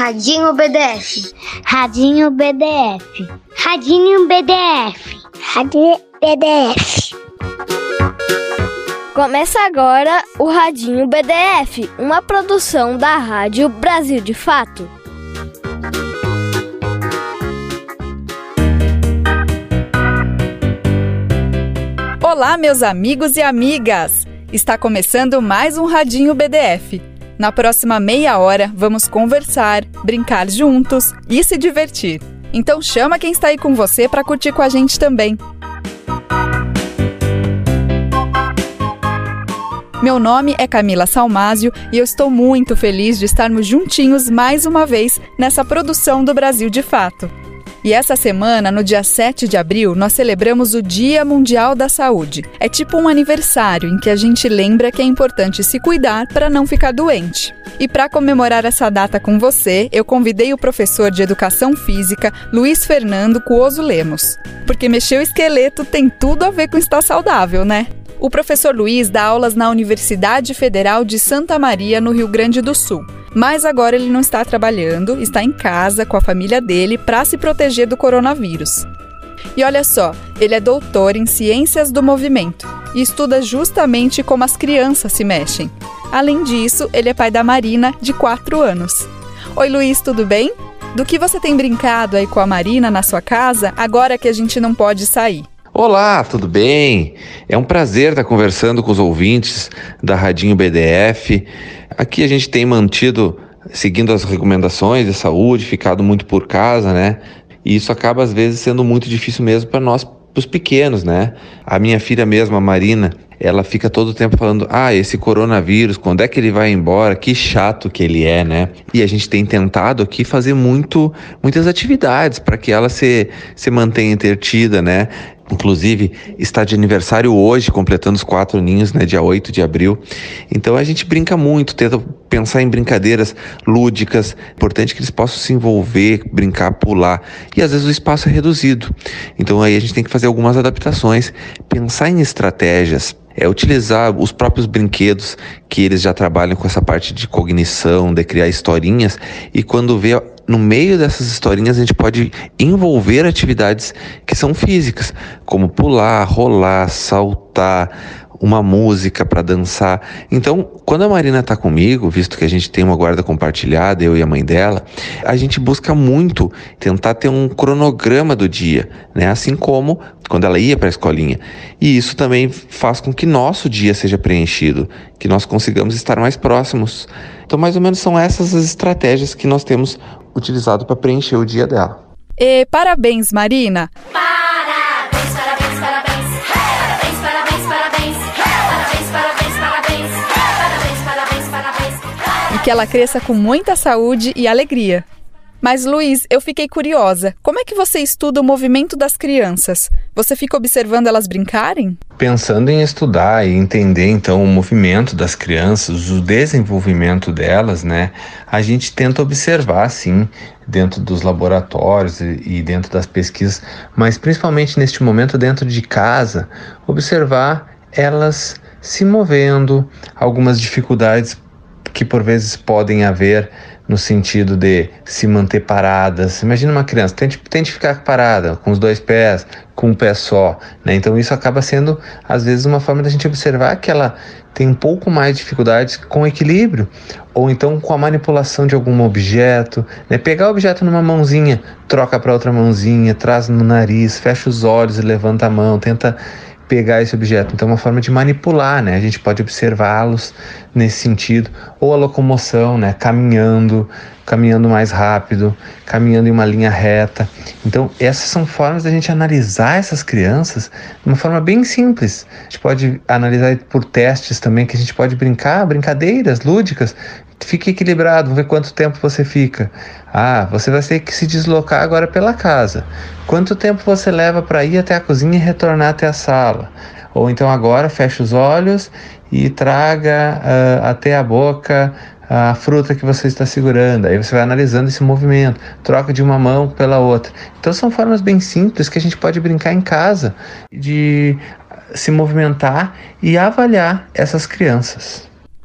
Radinho BDF. Radinho BDF. Radinho BDF. Radinho BDF. Começa agora o Radinho BDF, uma produção da Rádio Brasil de Fato. Olá, meus amigos e amigas! Está começando mais um Radinho BDF. Na próxima meia hora, vamos conversar, brincar juntos e se divertir. Então chama quem está aí com você para curtir com a gente também. Meu nome é Camila Salmásio e eu estou muito feliz de estarmos juntinhos mais uma vez nessa produção do Brasil de Fato. E essa semana, no dia 7 de abril, nós celebramos o Dia Mundial da Saúde. É tipo um aniversário em que a gente lembra que é importante se cuidar para não ficar doente. E para comemorar essa data com você, eu convidei o professor de Educação Física, Luiz Fernando Cuoso Lemos. Porque mexer o esqueleto tem tudo a ver com estar saudável, né? O professor Luiz dá aulas na Universidade Federal de Santa Maria, no Rio Grande do Sul. Mas agora ele não está trabalhando, está em casa com a família dele para se proteger do coronavírus. E olha só, ele é doutor em Ciências do Movimento e estuda justamente como as crianças se mexem. Além disso, ele é pai da Marina, de 4 anos. Oi, Luiz, tudo bem? Do que você tem brincado aí com a Marina na sua casa, agora que a gente não pode sair? Olá, tudo bem? É um prazer estar conversando com os ouvintes da Radinho BDF. Aqui a gente tem seguindo as recomendações de saúde, ficado muito por casa, né? E isso acaba às vezes sendo muito difícil mesmo para nós, para os pequenos, né? A minha filha mesmo, a Marina, ela fica todo o tempo falando, esse coronavírus, quando é que ele vai embora? Que chato que ele é, né? E a gente tem tentado aqui fazer muitas atividades para que ela se mantenha entretida, né? Inclusive, está de aniversário hoje, completando os 4 aninhos, né, dia 8 de abril. Então a gente brinca muito, tenta pensar em brincadeiras lúdicas. Importante que eles possam se envolver, brincar, pular. E às vezes o espaço é reduzido. Então aí a gente tem que fazer algumas adaptações, pensar em estratégias. Utilizar os próprios brinquedos que eles já trabalham com essa parte de cognição, de criar historinhas, e quando vê no meio dessas historinhas a gente pode envolver atividades que são físicas, como pular, rolar, saltar, uma música para dançar. Então, quando a Marina está comigo, visto que a gente tem uma guarda compartilhada, eu e a mãe dela, a gente busca muito tentar ter um cronograma do dia, né? Assim como quando ela ia para a escolinha. E isso também faz com que nosso dia seja preenchido, que nós consigamos estar mais próximos. Então, mais ou menos são essas as estratégias que nós temos utilizado para preencher o dia dela. E parabéns, Marina! Que ela cresça com muita saúde e alegria. Mas, Luiz, eu fiquei curiosa. Como é que você estuda o movimento das crianças? Você fica observando elas brincarem? Pensando em estudar e entender, então, o movimento das crianças, o desenvolvimento delas, né? A gente tenta observar, sim, dentro dos laboratórios e dentro das pesquisas, mas principalmente neste momento dentro de casa, observar elas se movendo, algumas dificuldades que por vezes podem haver no sentido de se manter paradas. Imagina uma criança, tente ficar parada com os 2 pés, com um pé só, né? Então isso acaba sendo, às vezes, uma forma da gente observar que ela tem um pouco mais de dificuldades com equilíbrio, ou então com a manipulação de algum objeto, né? Pegar o objeto numa mãozinha, troca para outra mãozinha, traz no nariz, fecha os olhos e levanta a mão, tenta pegar esse objeto. Então é uma forma de manipular, né? A gente pode observá-los nesse sentido. Ou a locomoção, né? Caminhando mais rápido, caminhando em uma linha reta. Então essas são formas da gente analisar essas crianças de uma forma bem simples. A gente pode analisar por testes também, que a gente pode brincadeiras lúdicas. Fique equilibrado, vamos ver quanto tempo você fica. Você vai ter que se deslocar agora pela casa. Quanto tempo você leva para ir até a cozinha e retornar até a sala? Ou então agora fecha os olhos e traga até a boca a fruta que você está segurando. Aí você vai analisando esse movimento, troca de uma mão pela outra. Então são formas bem simples que a gente pode brincar em casa, de se movimentar e avaliar essas crianças.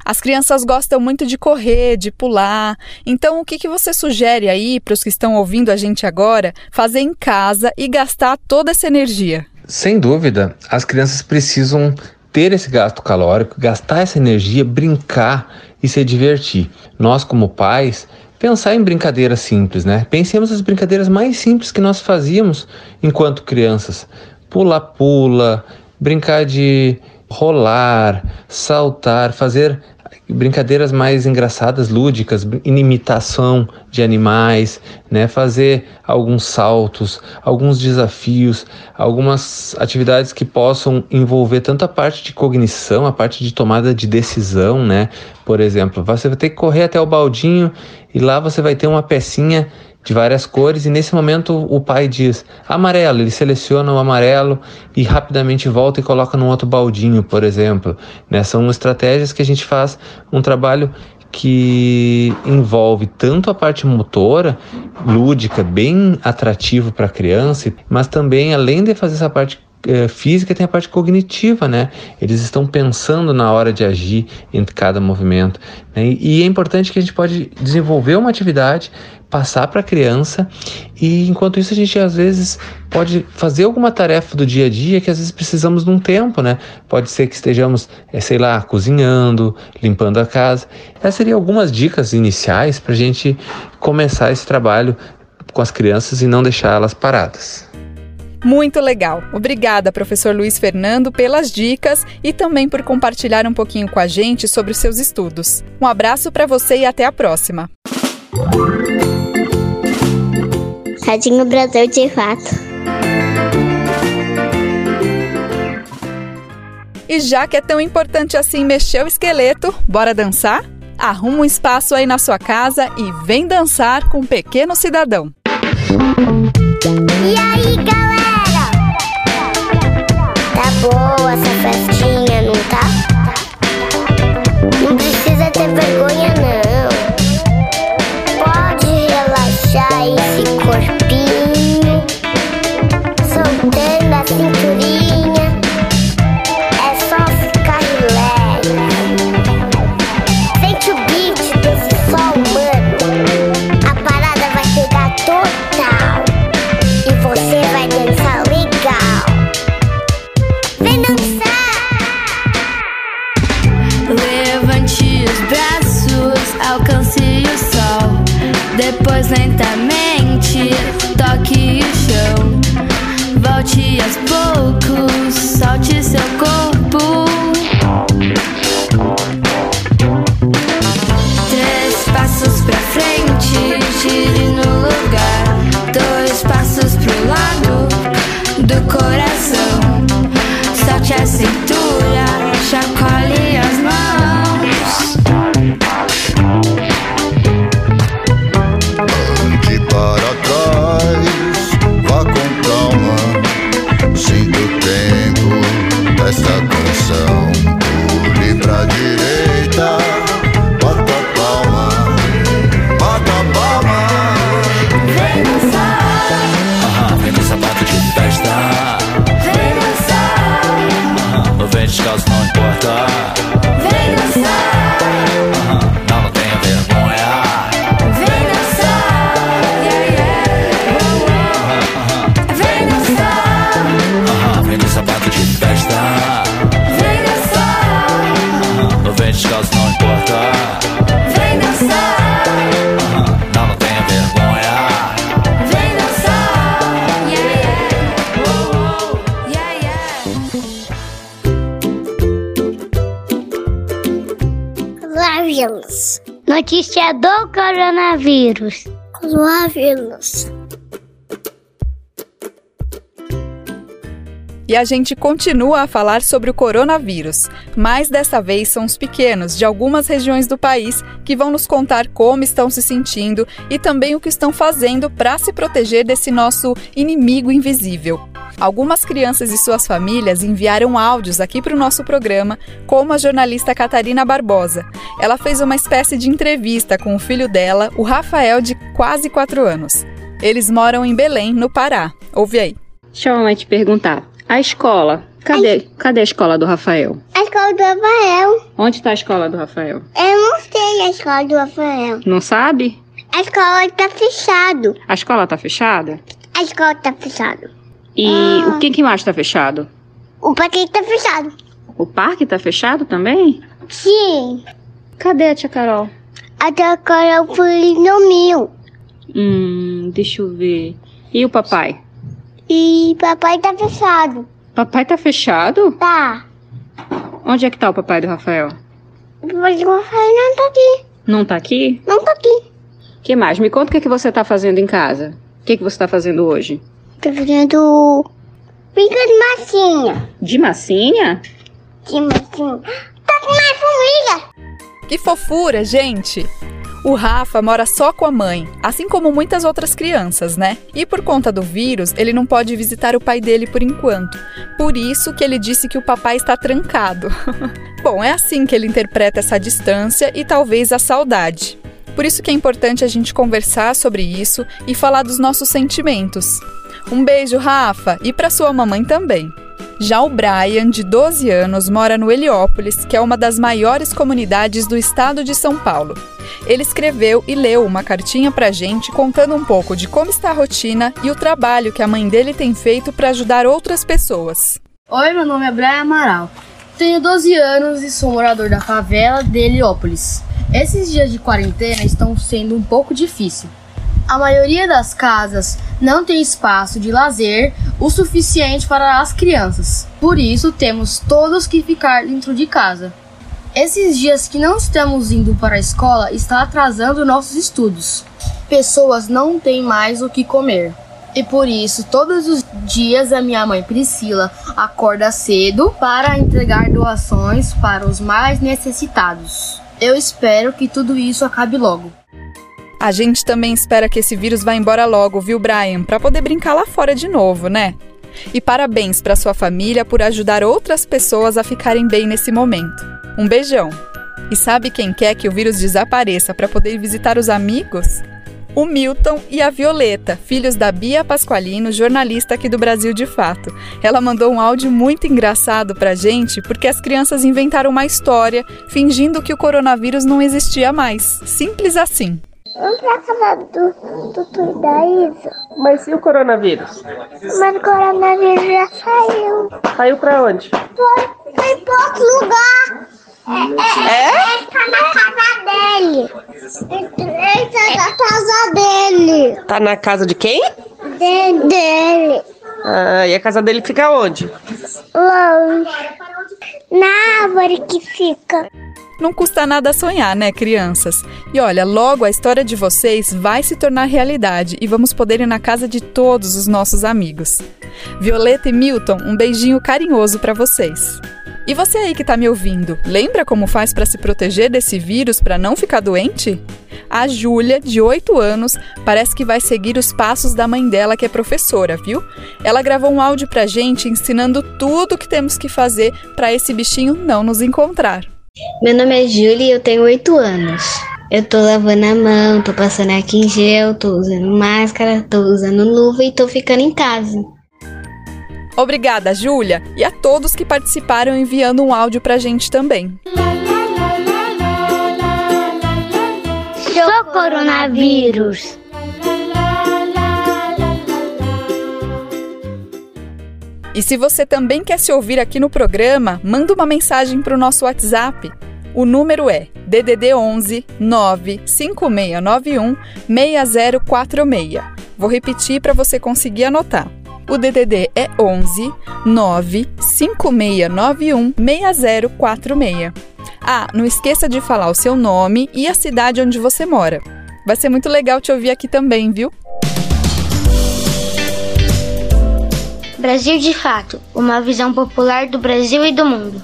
As crianças gostam muito de correr, de pular. Então, o que você sugere aí para os que estão ouvindo a gente agora fazer em casa e gastar toda essa energia? Sem dúvida, as crianças precisam ter esse gasto calórico, gastar essa energia, brincar e se divertir. Nós, como pais, pensar em brincadeiras simples, né? Pensemos nas brincadeiras mais simples que nós fazíamos enquanto crianças. Pula-pula, brincar de rolar, saltar, fazer brincadeiras mais engraçadas, lúdicas, imitação de animais, né? Fazer alguns saltos, alguns desafios, algumas atividades que possam envolver tanto a parte de cognição, a parte de tomada de decisão, né? Por exemplo, você vai ter que correr até o baldinho e lá você vai ter uma pecinha de várias cores e nesse momento o pai diz amarelo, ele seleciona o amarelo e rapidamente volta e coloca num outro baldinho, por exemplo, né? São estratégias que a gente faz um trabalho que envolve tanto a parte motora, lúdica, bem atrativo para a criança, mas também, além de fazer essa parte física, tem a parte cognitiva, né? Eles estão pensando na hora de agir entre cada movimento, né? E é importante que a gente pode desenvolver uma atividade, passar para a criança e enquanto isso a gente às vezes pode fazer alguma tarefa do dia a dia que às vezes precisamos de um tempo, né? Pode ser que estejamos, cozinhando, limpando a casa. Essas seriam algumas dicas iniciais para a gente começar esse trabalho com as crianças e não deixar elas paradas. Muito legal! Obrigada, professor Luiz Fernando, pelas dicas e também por compartilhar um pouquinho com a gente sobre os seus estudos. Um abraço para você e até a próxima! Radinho Brasil de Fato. E já que é tão importante assim mexer o esqueleto, bora dançar? Arruma um espaço aí na sua casa e vem dançar com o Pequeno Cidadão. E aí, galera? Tá boa essa festinha, não tá? Não precisa ter vergonha, não. Pode relaxar esse corpinho, soltando a cinturinha. É só ficar relax. Sente o beat desse sol humano. A parada vai pegar total e você vai dançar legal. Vem dançar! Levante os braços, alcance o sol. Depois lentamente toque o chão. Volte aos poucos, solte seu corpo. 3 passos pra frente, gire no lugar. 2 passos pro lado do coração. Solte a cintura, chacoalhe as mãos. Ande para trás, vá com calma. Sinta o tempo dessa canção. Pule pra direita, bata a palma, bata a palma. Vem dançar, vem com sapato de festa. vem dançar, O vento descalço não importa. vem dançar, Não tenha vergonha. vem dançar, yeah, yeah. Vem dançar, Vem com sapato de festa. vem dançar, O vento descalço não importa. vem dançar, Não tenha vergonha. vem dançar, yeah, yeah. Oh, oh, yeah, yeah. Coronavírus. Notícia do coronavírus. Coronavírus. E a gente continua a falar sobre o coronavírus, mas dessa vez são os pequenos de algumas regiões do país que vão nos contar como estão se sentindo e também o que estão fazendo para se proteger desse nosso inimigo invisível. Algumas crianças e suas famílias enviaram áudios aqui para o nosso programa, como a jornalista Catarina Barbosa. Ela fez uma espécie de entrevista com o filho dela, o Rafael, de quase 4 anos. Eles moram em Belém, no Pará. Ouve aí. Deixa eu te perguntar. A escola Cadê a escola do Rafael? A escola do Rafael. Onde está a escola do Rafael? Eu não sei a escola do Rafael. Não sabe? A escola tá fechada. A escola tá fechada? A escola tá fechada. E o que mais tá fechado? O parque tá fechado. O parque tá fechado também? Sim. Cadê a tia Carol? A tia Carol foi no mil. Deixa eu ver. E o papai? E papai tá fechado. Papai tá fechado? Tá. Onde é que tá o papai do Rafael? O papai do Rafael não tá aqui. Não tá aqui? Não tá aqui. O que mais? Me conta o que você tá fazendo em casa. O que você tá fazendo hoje? Tô fazendo pica de massinha. De massinha? De massinha. Tá com mais família. Que fofura, gente! O Rafa mora só com a mãe, assim como muitas outras crianças, né? E por conta do vírus, ele não pode visitar o pai dele por enquanto. Por isso que ele disse que o papai está trancado. Bom, é assim que ele interpreta essa distância e talvez a saudade. Por isso que é importante a gente conversar sobre isso e falar dos nossos sentimentos. Um beijo, Rafa, e para sua mamãe também. Já o Brian, de 12 anos, mora no Heliópolis, que é uma das maiores comunidades do estado de São Paulo. Ele escreveu e leu uma cartinha pra gente contando um pouco de como está a rotina e o trabalho que a mãe dele tem feito para ajudar outras pessoas. Oi, meu nome é Brian Amaral. Tenho 12 anos e sou morador da favela de Heliópolis. Esses dias de quarentena estão sendo um pouco difíceis. A maioria das casas não tem espaço de lazer o suficiente para as crianças. Por isso, temos todos que ficar dentro de casa. Esses dias que não estamos indo para a escola está atrasando nossos estudos. Pessoas não têm mais o que comer. E por isso, todos os dias a minha mãe Priscila acorda cedo para entregar doações para os mais necessitados. Eu espero que tudo isso acabe logo. A gente também espera que esse vírus vá embora logo, viu, Brian? Para poder brincar lá fora de novo, né? E parabéns para sua família por ajudar outras pessoas a ficarem bem nesse momento. Um beijão! E sabe quem quer que o vírus desapareça para poder visitar os amigos? O Milton e a Violeta, filhos da Bia Pasqualino, jornalista aqui do Brasil de Fato. Ela mandou um áudio muito engraçado pra gente porque as crianças inventaram uma história fingindo que o coronavírus não existia mais. Simples assim. Vamos pra casa do da Isa. Mas e o coronavírus? Mas o coronavírus já saiu. Saiu pra onde? Foi pra outro lugar. Ele tá na casa dele. Ele tá na casa dele. Tá na casa de quem? Dele. Ah, e a casa dele fica onde? Longe. Na árvore que fica. Não custa nada sonhar, né, crianças? E olha, logo a história de vocês vai se tornar realidade e vamos poder ir na casa de todos os nossos amigos. Violeta e Milton, um beijinho carinhoso para vocês. E você aí que tá me ouvindo, lembra como faz para se proteger desse vírus para não ficar doente? A Júlia, de 8 anos, parece que vai seguir os passos da mãe dela, que é professora, viu? Ela gravou um áudio pra gente ensinando tudo o que temos que fazer para esse bichinho não nos encontrar. Meu nome é Júlia e eu tenho 8 anos. Eu tô lavando a mão, tô passando álcool em gel, tô usando máscara, tô usando luva e tô ficando em casa. Obrigada, Júlia, e a todos que participaram enviando um áudio pra gente também. Sou coronavírus. E se você também quer se ouvir aqui no programa, manda uma mensagem para o nosso WhatsApp. O número é DDD 11 95691 6046. Vou repetir para você conseguir anotar. O DDD é 11 95691 6046. Ah, não esqueça de falar o seu nome e a cidade onde você mora. Vai ser muito legal te ouvir aqui também, viu? Brasil de Fato, uma visão popular do Brasil e do mundo.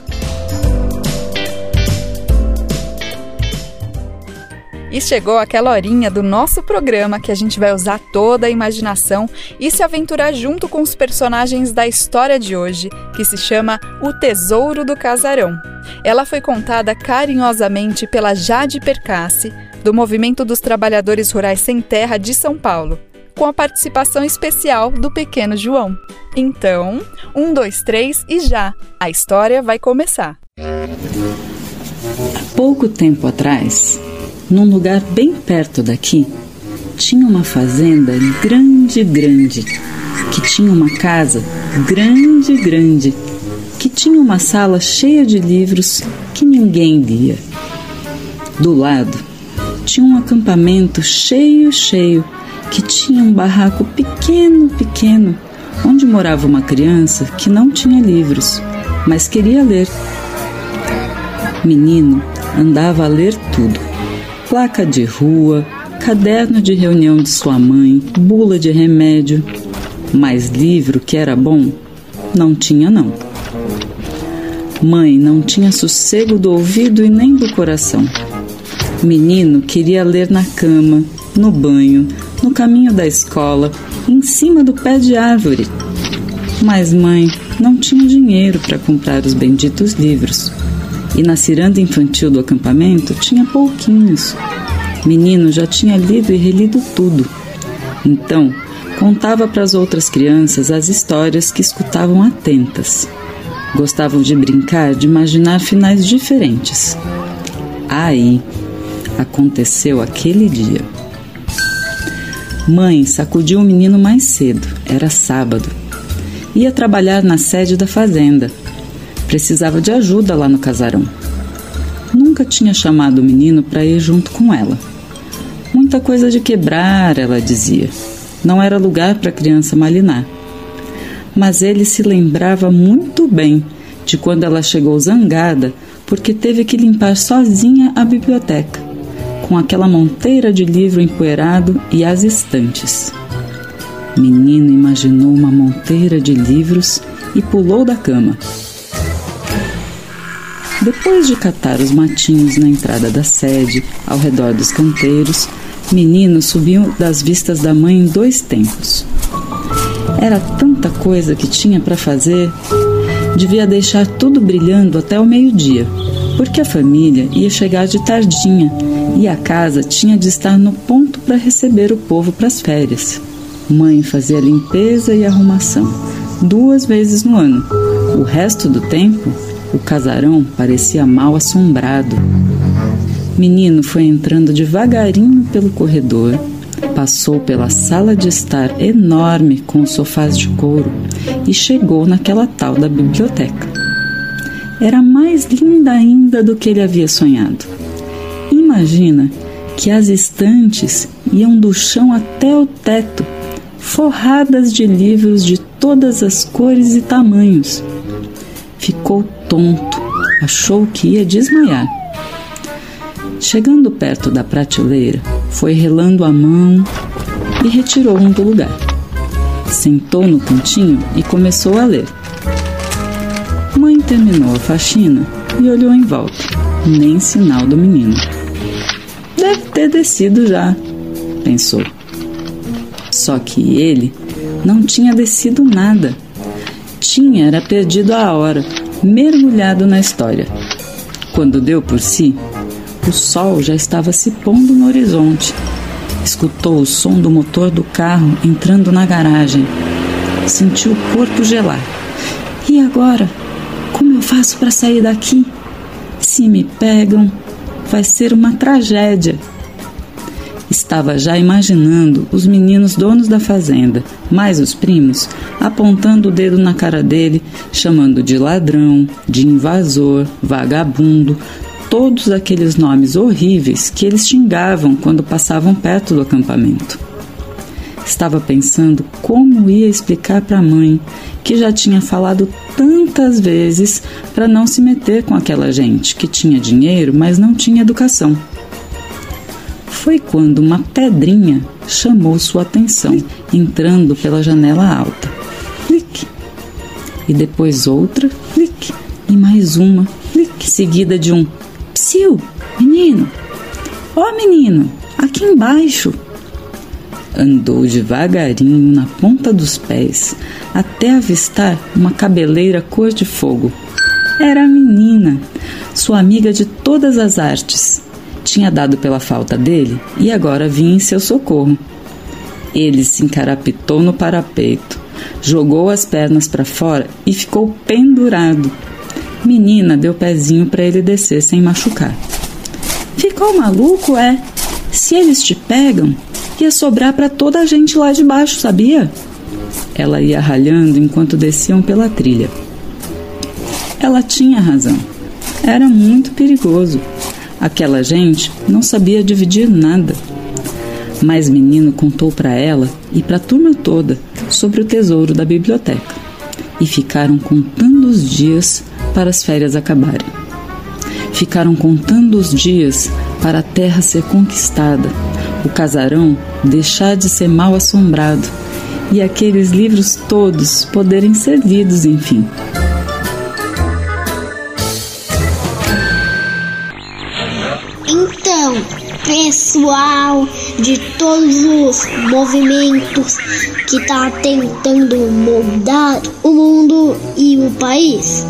E chegou aquela horinha do nosso programa que a gente vai usar toda a imaginação e se aventurar junto com os personagens da história de hoje, que se chama O Tesouro do Casarão. Ela foi contada carinhosamente pela Jade Percassi, do Movimento dos Trabalhadores Rurais Sem Terra de São Paulo. com a participação especial do pequeno João. Então, 1, 2, 3 e já! A história vai começar. Há pouco tempo atrás, num lugar bem perto daqui, tinha uma fazenda grande, que tinha uma casa grande, que tinha uma sala cheia de livros que ninguém lia. Do lado, tinha um acampamento cheio, que tinha um barraco pequeno, onde morava uma criança que não tinha livros, mas queria ler. Menino andava a ler tudo: placa de rua, caderno de reunião de sua mãe, bula de remédio. Mas livro que era bom, não tinha não. Mãe não tinha sossego do ouvido e nem do coração. Menino queria ler na cama, no banho, no caminho da escola, em cima do pé de árvore. Mas mãe não tinha dinheiro para comprar os benditos livros. E na ciranda infantil do acampamento tinha pouquinhos. Menino já tinha lido e relido tudo. Então, contava para as outras crianças as histórias que escutavam atentas. Gostavam de brincar, de imaginar finais diferentes. Aí, aconteceu aquele dia. Mãe sacudiu o menino mais cedo. Era sábado. Ia trabalhar na sede da fazenda. Precisava de ajuda lá no casarão. Nunca tinha chamado o menino para ir junto com ela. Muita coisa de quebrar, ela dizia. Não era lugar para criança malinar. Mas ele se lembrava muito bem de quando ela chegou zangada porque teve que limpar sozinha a biblioteca, com aquela monteira de livro empoeirado e as estantes. Menino imaginou uma monteira de livros e pulou da cama. Depois de catar os matinhos na entrada da sede, ao redor dos canteiros, menino subiu das vistas da mãe em 2 tempos. Era tanta coisa que tinha para fazer, devia deixar tudo brilhando até o meio-dia, porque a família ia chegar de tardinha e a casa tinha de estar no ponto para receber o povo para as férias. Mãe fazia limpeza e arrumação 2 vezes no ano. O resto do tempo, o casarão parecia mal assombrado. Menino foi entrando devagarinho pelo corredor, passou pela sala de estar enorme com sofás de couro e chegou naquela tal da biblioteca. Era mais linda ainda do que ele havia sonhado. Imagina que as estantes iam do chão até o teto, forradas de livros de todas as cores e tamanhos. Ficou tonto, achou que ia desmaiar. Chegando perto da prateleira, foi relando a mão e retirou um do lugar. Sentou no cantinho e começou a ler. Mãe terminou a faxina e olhou em volta. Nem sinal do menino. Deve ter descido já, pensou. Só que ele não tinha descido nada. Era perdido a hora, mergulhado na história. Quando deu por si, o sol já estava se pondo no horizonte. Escutou o som do motor do carro entrando na garagem. Sentiu o corpo gelar. E agora? Como eu faço para sair daqui? Se me pegam, vai ser uma tragédia. Estava já imaginando os meninos donos da fazenda, mais os primos, apontando o dedo na cara dele, chamando de ladrão, de invasor, vagabundo, todos aqueles nomes horríveis que eles xingavam quando passavam perto do acampamento. Estava pensando como ia explicar para a mãe, que já tinha falado tantas vezes para não se meter com aquela gente que tinha dinheiro, mas não tinha educação. Foi quando uma pedrinha chamou sua atenção, entrando pela janela alta. Clique! E depois outra, clique! E mais uma, clique! Seguida de um psiu! Menino! Ó menino! Aqui embaixo! Andou devagarinho na ponta dos pés, até avistar uma cabeleira cor de fogo. Era a menina, sua amiga de todas as artes. Tinha dado pela falta dele e agora vinha em seu socorro. Ele se encarapitou no parapeito, jogou as pernas para fora e ficou pendurado. Menina deu pezinho para ele descer sem machucar. Ficou maluco, é? Se eles te pegam, ia sobrar para toda a gente lá de baixo, sabia? Ela ia ralhando enquanto desciam pela trilha. Ela tinha razão. Era muito perigoso. Aquela gente não sabia dividir nada. Mas Menino contou para ela e para a turma toda sobre o tesouro da biblioteca. E ficaram contando os dias para as férias acabarem. Ficaram contando os dias para a terra ser conquistada, o casarão deixar de ser mal assombrado e aqueles livros todos poderem ser lidos, enfim. Então, pessoal de todos os movimentos que tá tentando mudar o mundo e o país,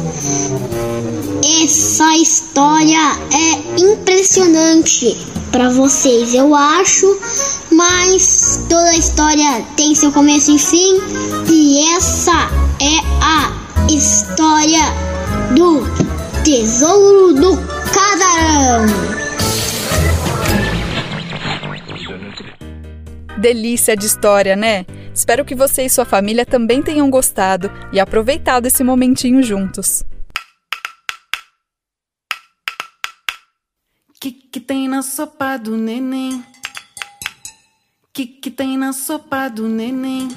essa história é impressionante para vocês, eu acho, mas toda história tem seu começo e fim, e essa é a história do Tesouro do Casarão. Delícia de história, né? Espero que você e sua família também tenham gostado e aproveitado esse momentinho juntos. Que tem na sopa do neném? Que tem na sopa do neném?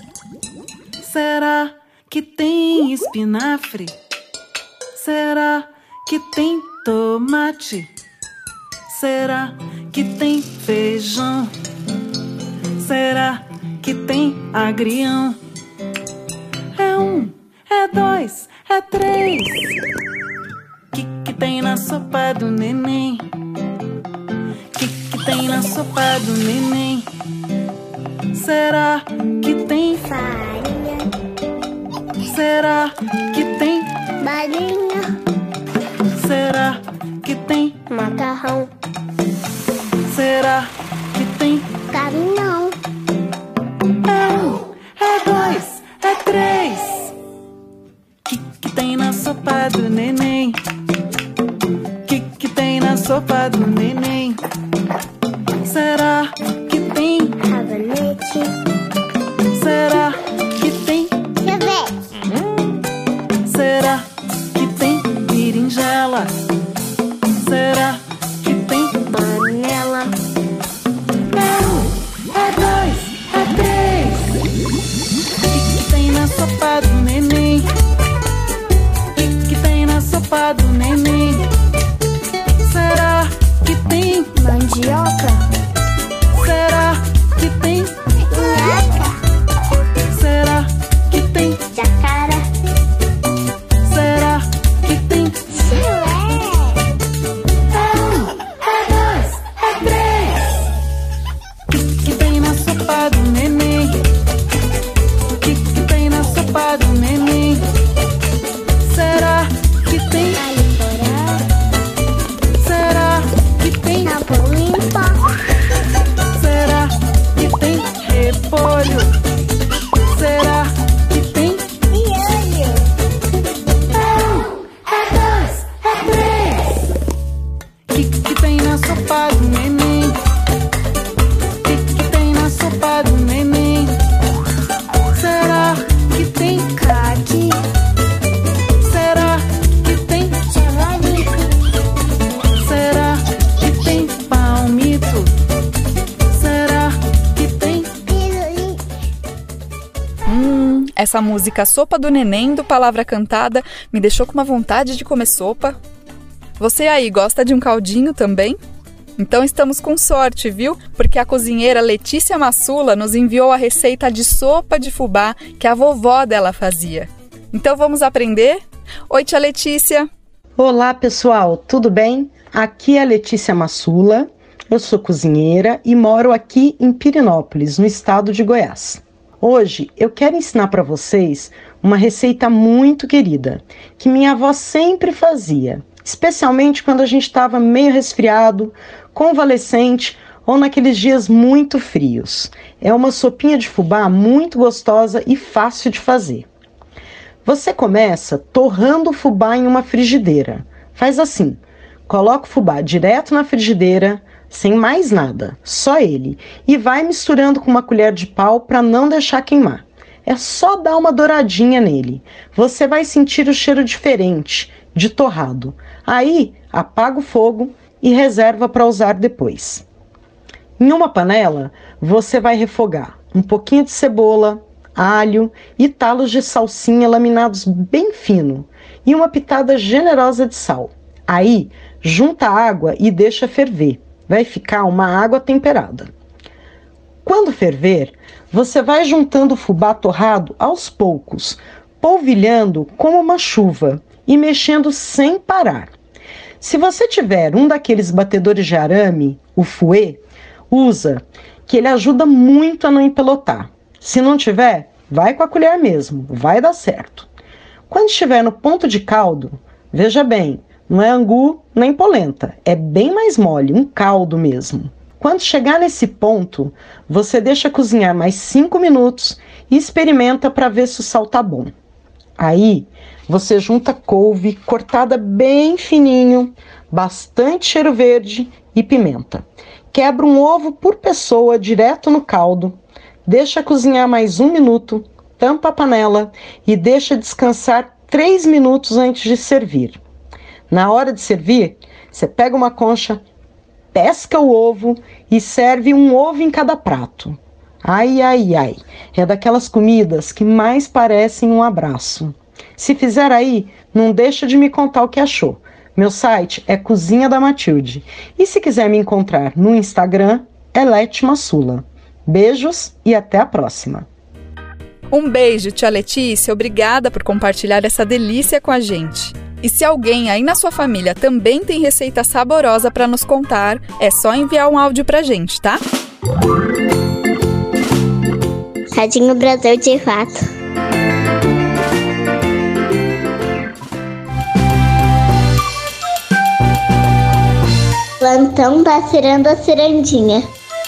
Será que tem espinafre? Será que tem tomate? Será que tem feijão? Será que tem agrião? É 1, é 2, é 3. Que tem na sopa do neném? Que tem na sopa do neném? Será que tem farinha? Será que tem balinha? Será que tem macarrão? Será que tem caminhão? É 1, é 2, é 3. Que tem na sopa do neném? Que tem na sopa do neném? Será que tem rabanete? Será que tem sorvete? Será que tem berinjela? Será que tem panela? É 1, é 2, é 3. Que tem na sopa do neném? Que tem na sopa do neném? Será que tem mandioca? Será que tem minhoca? Será que tem jacaré? Será que tem chulé? É 1, é 2, é 3. Que tem na sopa do neném? Que tem na sopa do neném? Será que tem será que tem limpa? Será que tem repolho? Será que tem miolho? É 1, é 2, é 3. Que tem na sopa do neném? Que tem na sopa do neném? Será que tem caqui? Será que tem javali? Será que tem palmito? Será que tem pirulito? Essa música Sopa do Neném, do Palavra Cantada, me deixou com uma vontade de comer sopa. Você aí gosta de um caldinho também? Então estamos com sorte, viu? Porque a cozinheira Letícia Massula nos enviou a receita de sopa de fubá que a vovó dela fazia. Então vamos aprender? Oi, tia Letícia! Olá, pessoal, tudo bem? Aqui é a Letícia Massula, eu sou cozinheira e moro aqui em Pirenópolis, no estado de Goiás. Hoje eu quero ensinar para vocês uma receita muito querida, que minha avó sempre fazia, especialmente quando a gente estava meio resfriado, convalescente ou naqueles dias muito frios. É uma sopinha de fubá muito gostosa e fácil de fazer. Você começa torrando o fubá em uma frigideira. Faz assim, coloca o fubá direto na frigideira, sem mais nada, só ele, e vai misturando com uma colher de pau para não deixar queimar. É só dar uma douradinha nele. Você vai sentir o cheiro diferente, de torrado. Aí, apaga o fogo e reserva para usar depois. Em uma panela, você vai refogar um pouquinho de cebola, alho e talos de salsinha laminados bem fino e uma pitada generosa de sal. Aí, junta a água e deixa ferver. Vai ficar uma água temperada. Quando ferver, você vai juntando o fubá torrado aos poucos, polvilhando como uma chuva e mexendo sem parar. Se você tiver um daqueles batedores de arame, o fouet, usa, que ele ajuda muito a não empelotar. Se não tiver, vai com a colher mesmo, vai dar certo. Quando estiver no ponto de caldo, veja bem, não é angu nem polenta, é bem mais mole, um caldo mesmo. Quando chegar nesse ponto, você deixa cozinhar mais 5 minutos e experimenta para ver se o sal tá bom. Aí, você junta couve cortada bem fininho, bastante cheiro verde e pimenta. Quebra um ovo por pessoa direto no caldo, deixa cozinhar mais 1 minuto, tampa a panela e deixa descansar 3 minutos antes de servir. Na hora de servir, você pega uma concha, pesca o ovo e serve um ovo em cada prato. Ai, ai, ai, é daquelas comidas que mais parecem um abraço. Se fizer aí, não deixa de me contar o que achou. Meu site é Cozinha da Matilde. E se quiser me encontrar no Instagram, é Leti Massula. Beijos e até a próxima. Um beijo, tia Letícia. Obrigada por compartilhar essa delícia com a gente. E se alguém aí na sua família também tem receita saborosa para nos contar, é só enviar um áudio pra gente, tá? Radinho Brasil de Fato. Plantão da Ciranda Cirandinha.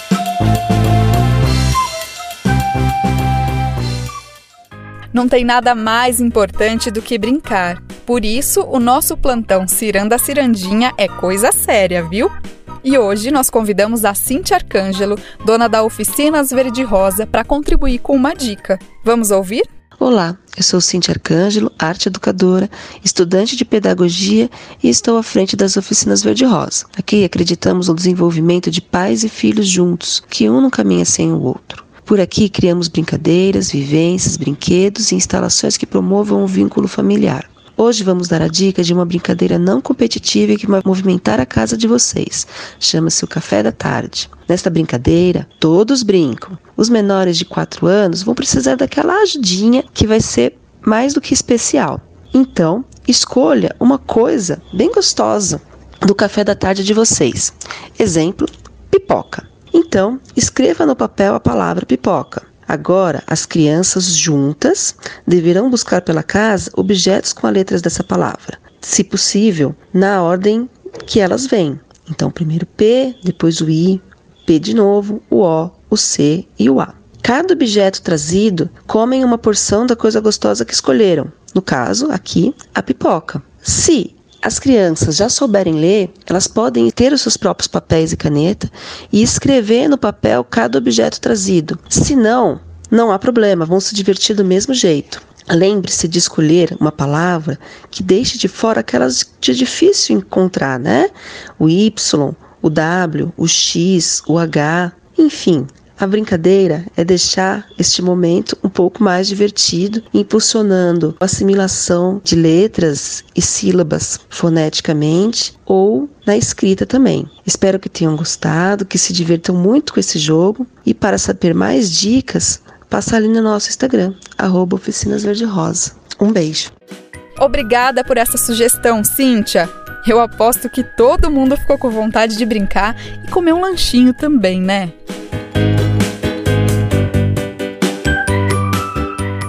Não tem nada mais importante do que brincar. Por isso, o nosso plantão Ciranda Cirandinha é coisa séria, viu? E hoje nós convidamos a Cíntia Arcângelo, dona da Oficinas Verde Rosa, para contribuir com uma dica. Vamos ouvir? Olá, eu sou Cíntia Arcângelo, arte educadora, estudante de pedagogia e estou à frente das Oficinas Verde Rosa. Aqui acreditamos no desenvolvimento de pais e filhos juntos, que um não caminha sem o outro. Por aqui criamos brincadeiras, vivências, brinquedos e instalações que promovam um vínculo familiar. Hoje vamos dar a dica de uma brincadeira não competitiva que vai movimentar a casa de vocês. Chama-se o Café da Tarde. Nesta brincadeira, todos brincam. Os menores de 4 anos vão precisar daquela ajudinha que vai ser mais do que especial. Então, escolha uma coisa bem gostosa do café da tarde de vocês. Exemplo, pipoca. Então, escreva no papel a palavra pipoca. Agora, as crianças juntas deverão buscar pela casa objetos com as letras dessa palavra. Se possível, na ordem que elas vêm. Então, primeiro P, depois o I, P de novo, o O, o C e o A. Cada objeto trazido come uma porção da coisa gostosa que escolheram. No caso, aqui, a pipoca. Se as crianças já souberem ler, elas podem ter os seus próprios papéis e caneta e escrever no papel cada objeto trazido. Se não, não há problema, vão se divertir do mesmo jeito. Lembre-se de escolher uma palavra que deixe de fora aquelas de difícil encontrar, né? O Y, o W, o X, o H, enfim. A brincadeira é deixar este momento um pouco mais divertido, impulsionando a assimilação de letras e sílabas foneticamente ou na escrita também. Espero que tenham gostado, que se divirtam muito com esse jogo e para saber mais dicas, passa ali no nosso Instagram, @Oficinas Verde Rosa. Um beijo. Obrigada por essa sugestão, Cíntia. Eu aposto que todo mundo ficou com vontade de brincar e comer um lanchinho também, né?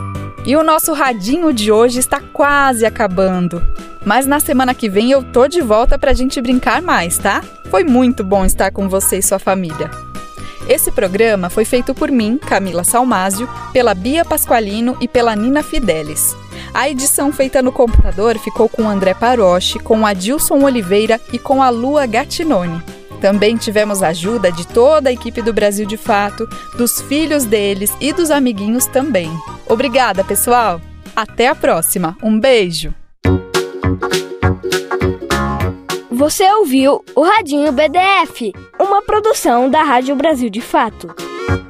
E o nosso radinho de hoje está quase acabando. Mas na semana que vem eu tô de volta pra gente brincar mais, tá? Foi muito bom estar com você e sua família. Esse programa foi feito por mim, Camila Salmásio, pela Bia Pasqualino e pela Nina Fidelis. A edição feita no computador ficou com o André Paroche, com o Adilson Oliveira e com a Lua Gattinoni. Também tivemos a ajuda de toda a equipe do Brasil de Fato, dos filhos deles e dos amiguinhos também. Obrigada, pessoal! Até a próxima! Um beijo! Você ouviu o Radinho BDF, uma produção da Rádio Brasil de Fato.